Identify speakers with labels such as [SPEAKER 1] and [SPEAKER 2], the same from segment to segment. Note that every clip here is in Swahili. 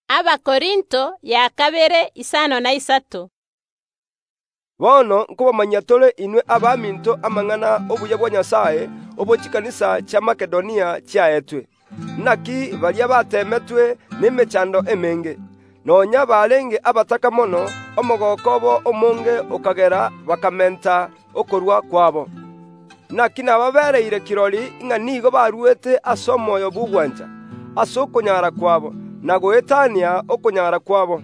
[SPEAKER 1] Abakorinto ya kabere 5:3.
[SPEAKER 2] Bono nkubamanya tole inwe abaminto amang'ana obuya bwa Nyasaye obochikanisa cha Makedonia chiaetwe. Naki balia batemetwe n'emechando emenge. Nonya balenge abataka mono omogokobo omonge okagera bakamenta okorwa kwabo. Naki nababereire kirori ing'a nigo baruete ase omoyo bugwanja ase okonyara kwabo na goetania okonyara kwabo.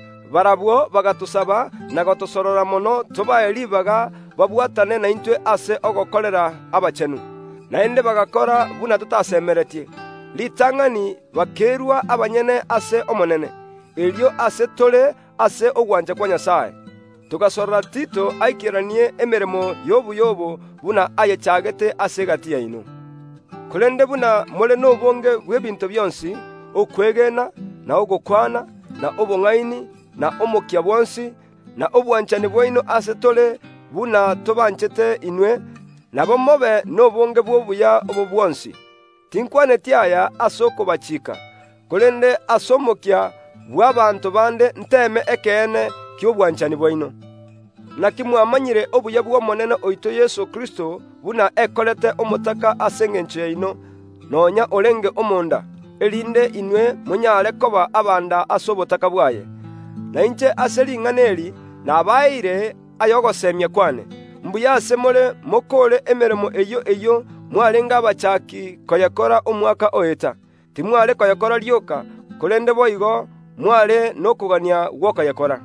[SPEAKER 2] Barabwo bagatusaba na gotosorora mono tobaye libaga babwatane na intwe ase ogokorera abachenu. Naende bagakora buna tutasemeretie. Litang'ani bakerwa abanyene ase omonene. Elio ase tole ase ogwanja kwa Nyasaye. Tugasorora Tito aikiranie emeremo yobu buna ayechagete ase gati yaino. Kulende buna mole n'obonge bw'ebinto byonsi, okwegena na ogokwana na obong'aini na omokia bwonsi na obwanchani bwaino ase tole buna tobanchete inwe nabo mobe n'obonge bw'obuya obo bwonsi. Tinkwaneti aya ase okobachika, kulende ase omokia bw'abanto bande nteme ekeene ky'obwanchani bwaino. Naki mwamanyire obuya bw'omonene oito Yesu Kristo buna ekorete omotaka ase eng'encho yaino, nonya orenge omonda, erinde inwe munyare koba abanda ase obotaka bwaye. Na inche ase ring'ana eri nabaeire ayogosemia kwane, mbuya ase more mokore emeremo eyo mwarenga abachaki koyekora omwaka oeta. Timware koyekora rioka, kulende boigo mware n'okogania gwokoyekora.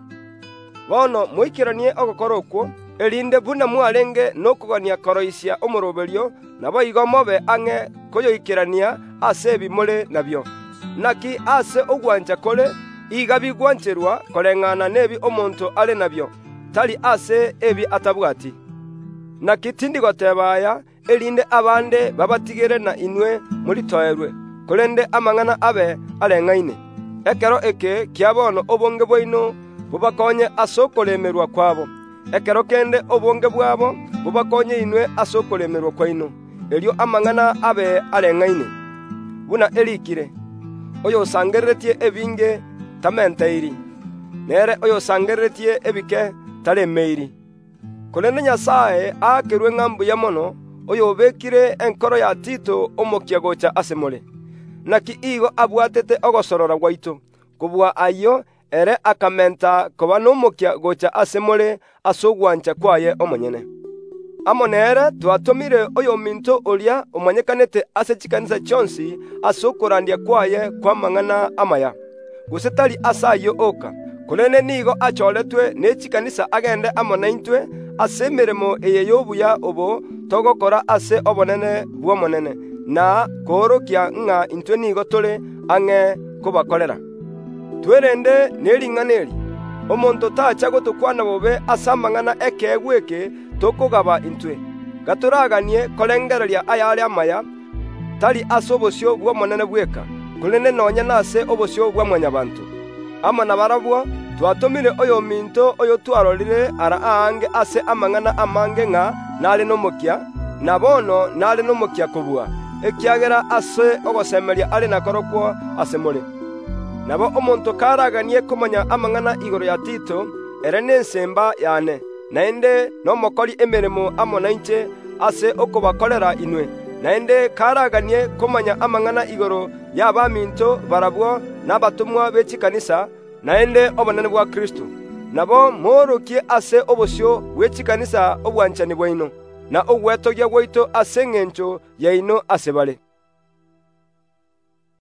[SPEAKER 2] Bono moikiranie ogokora okwo, erinde buna mwarenge n'okogania koroisia omoroberio, na boigo mobe ang'e koyoikirania ase ebimore nabyo. Naki ase ogwanja kore, iga bigwancherwa koreng'ana nebi omonto ale nabyo, tali ase ebi atabwati. Naki tindi goteba aya, erinde abande babatigere na inwe moritoerwe, kulende amang'ana abe areng'aine. Ekero eke kia bono obonge bwaino bubakonye ase okoremerwa kwabo. Ekero kende obonge bwabo bubakonye inwe ase okoremerwa kwaino. Elio amang'ana abe areng'aine. Buna erikire, oyo osangereretie ebinge tamenteiri, nere oyo osangereretie ebike taremeiri. Kulende Nyasaye akerwe ng'ambu ya mono oyo obekire enkoro ya Tito omokia gocha ase more. Naki igo abwatete ogosorora gwaito, kubwa ayo ere akamenta koba n'omokia gocha ase more ase ogwancha kwaye omonyene. Amo nere twatomire oyo minto oria omanyekanete ase chikanisa chionsi ase okorandia kwaye kwa mang'ana amaya. Gose tari ase ayo oka, kulende nigo achoretwe n'echikanisa agende amo naintwe ase emeremo eye y'obuya obo togokora ase obonene bw'omonene, na koorokia ng'a intwe nigo tore ang'e kobakorera. Twerende n'ering'ana eri, omonto tacha gotokwana bobe ase amang'ana ekegwa eke tokogaba intwe. Gatoraganie korengereria ayare amaya, tari ase obosio bw'omonene bweka, kulende nonya nase obosio bwa mwanyabantu. Amo na barabwo twatomire oyo minto oyo twarorire ara aange ase amang'ana amange ng'a nare n'omokia, na bono nare n'omokia kobua, ekiagera ase ogosemeria are nakorokwo ase more. Nabo omonto karaganie komanya amang'ana igoro ya Tito, ere n'ensemba yane, naende n'omokori emeremo amo nainche ase okobakorera inwe. Naende karaganie komanya amang'ana igoro y'abaminto barabwo n'abatumwa b'echikanisa, naende obonene bwa Kristo. Nabo moorokie ase obosio bw'echikanisa obwanchani bwaino, na ogwetogia gwaito ase eng'encho yaino ase bare.